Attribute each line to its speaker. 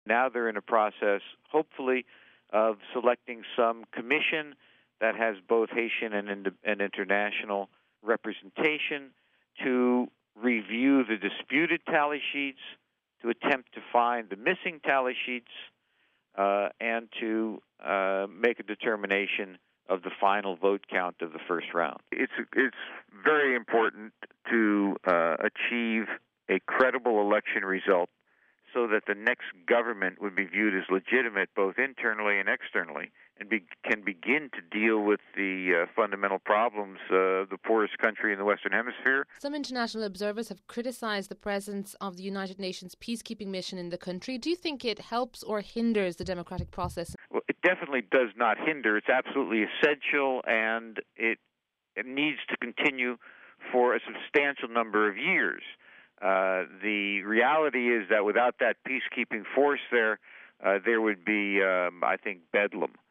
Speaker 1: Now they're in a process, hopefully, of selecting some commission that has both Haitian and international representation to review the disputed tally sheets, to attempt to find the missing tally sheets, and to make a determination of the final vote count of the first round. It's very important to achieve a credible election result so that the next government would be viewed as legitimate both internally and externally, and can begin to deal with the fundamental problems of the poorest country in the Western Hemisphere.
Speaker 2: Some international observers have criticized the presence of the United Nations peacekeeping mission in the country. Do you think it helps or hinders the democratic process?
Speaker 1: Well, it definitely does not hinder. It's absolutely essential, and it needs to continue for a substantial number of years. The reality is that without that peacekeeping force there would be, I think, bedlam.